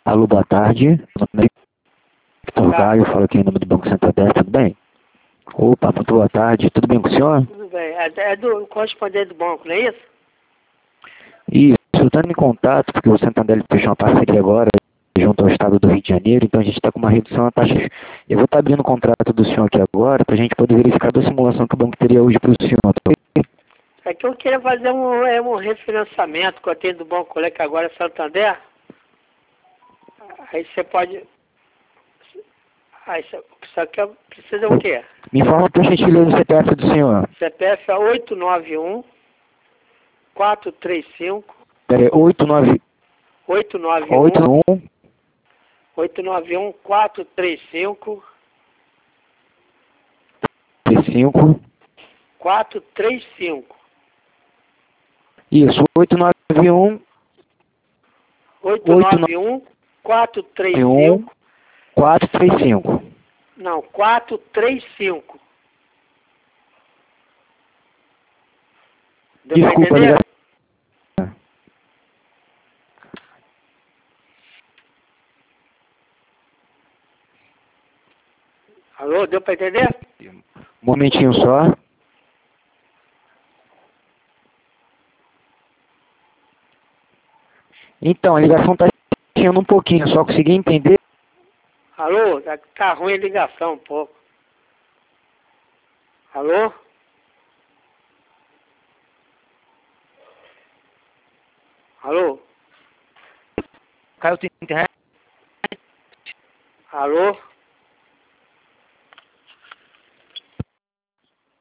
Alô, boa tarde. Meu nome é Victor Gaio, falo aqui em nome do Banco Santander, tudo bem? Opa, muito boa tarde, tudo bem com o senhor? Tudo bem. É do correspondente do banco, não é isso? Isso, eu estou em contato porque o Santander fechou uma parceria agora junto ao estado do Rio de Janeiro, então a gente está com uma redução na taxa. Eu vou estar abrindo o contrato do senhor aqui agora para a gente poder verificar a simulação que o banco teria hoje para o senhor. Tá ok? É que eu queria fazer um refinanciamento que eu tenho do banco, que agora é Santander. Aí você pode... Aí só que precisa o quê? Me informa por gentileza o CPF do senhor. CPF é 891 435 Peraí, 89... 891 81... 891 435 35... 435 Isso, 891... 891 435 435. Não, 435. Deu pra Desculpa, entender? ligação. Alô, deu pra entender? Um momentinho só. Então, a ligação tá chiando um pouquinho, só consegui entender. Alô, tá ruim a ligação um pouco. Alô? Alô? Caiu tua internet? Alô?